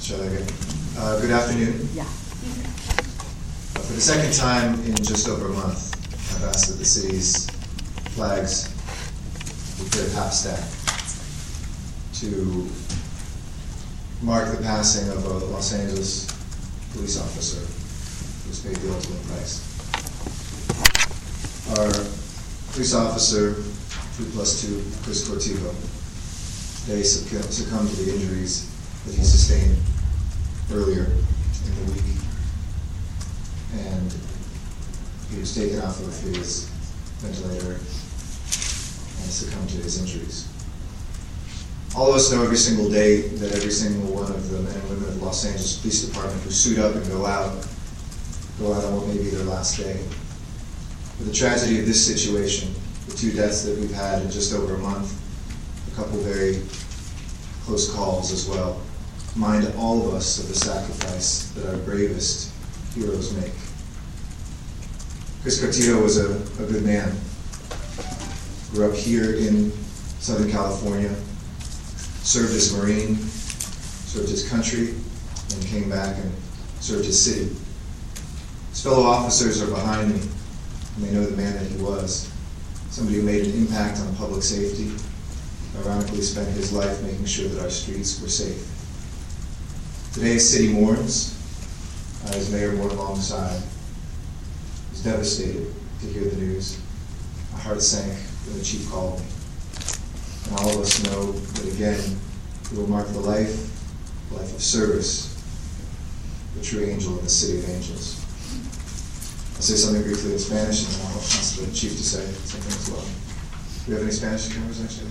Good afternoon. Yeah. For the second time in just over a month, I've asked that the city's flags be put at half stack to mark the passing of a Los Angeles police officer who's paid the ultimate price. Our police officer, 2+2, Chris Cortijo, today succumbed to the injuries that he sustained earlier in the week, and he was taken off of his ventilator and succumbed to his injuries. All of us know every single day that every single one of the men and women of the Los Angeles Police Department who suit up and go out on what may be their last day. But the tragedy of this situation, the two deaths that we've had in just over a month, a couple very close calls as well, remind all of us of the sacrifice that our bravest heroes make. Chris Cortijo was a good man. Grew up here in Southern California, served as a Marine, served his country, and came back and served his city. His fellow officers are behind me, and they know the man that he was. Somebody who made an impact on public safety, ironically spent his life making sure that our streets were safe. Today, the city mourns, as Mayor mourned alongside. He was devastated to hear the news. My heart sank when the chief called me. And all of us know that again, we will mark the life of service, the true angel in the city of angels. I'll say something briefly in Spanish, and then I'll ask the chief to say something as well. Do we have any Spanish cameras, actually?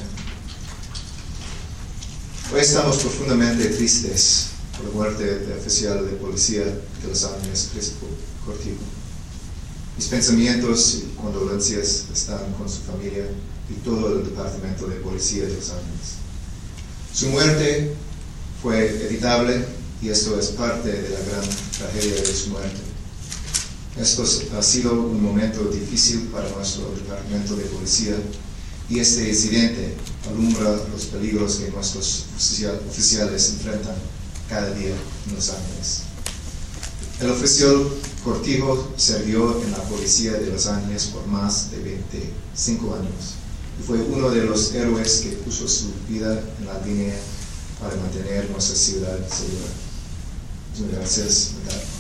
Hoy estamos profundamente tristes por la muerte del oficial de policía de Los Ángeles, Chris Cortijo. Mis pensamientos y condolencias están con su familia y todo el departamento de policía de Los Ángeles. Su muerte fue evitable y esto es parte de la gran tragedia de su muerte. Esto ha sido un momento difícil para nuestro departamento de policía y este incidente alumbra los peligros que nuestros oficiales enfrentan cada día en Los Ángeles. El oficial Cortijo sirvió en la policía de Los Ángeles por más de 25 años y fue uno de los héroes que puso su vida en la línea para mantener nuestra ciudad segura. Muchas gracias.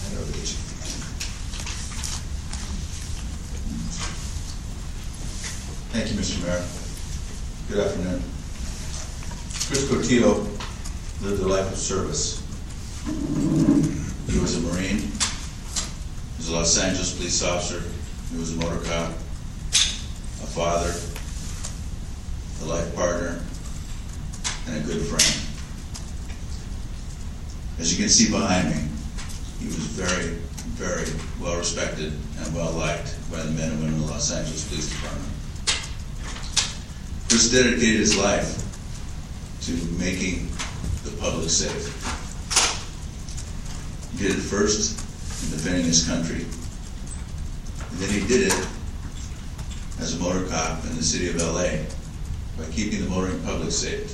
Thank you, Mr. Mayor. Good afternoon. Chris Cortijo lived a life of service. He was a Marine, he was a Los Angeles police officer, he was a motor cop, a father, a life partner, and a good friend. As you can see behind me, he was very, very well respected and well liked by the men and women of the Los Angeles Police Department. Chris dedicated his life to making the public safe. He did it first in defending his country, and then he did it as a motor cop in the city of LA by keeping the motoring public safe.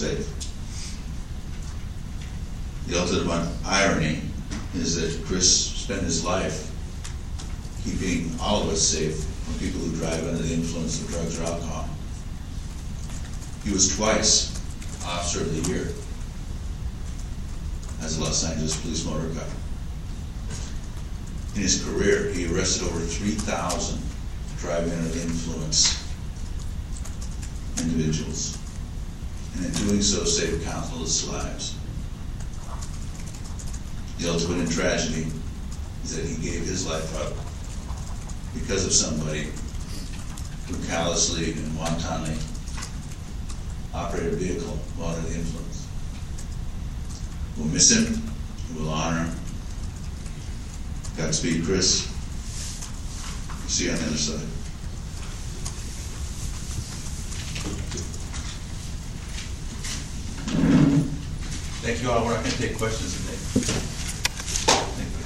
The ultimate irony is that Chris spent his life keeping all of us safe from people who drive under the influence of drugs or alcohol. He was twice Officer of the Year as a Los Angeles Police motor cop. In his career, he arrested over 3,000 driving under the influence individuals, and in doing so saved countless lives. The ultimate in tragedy is that he gave his life up because of somebody who callously and wantonly operated a vehicle while under the influence. We'll miss him, we'll honor him. Godspeed, Chris. See you on the other side. Thank you all. We're not going to take questions today.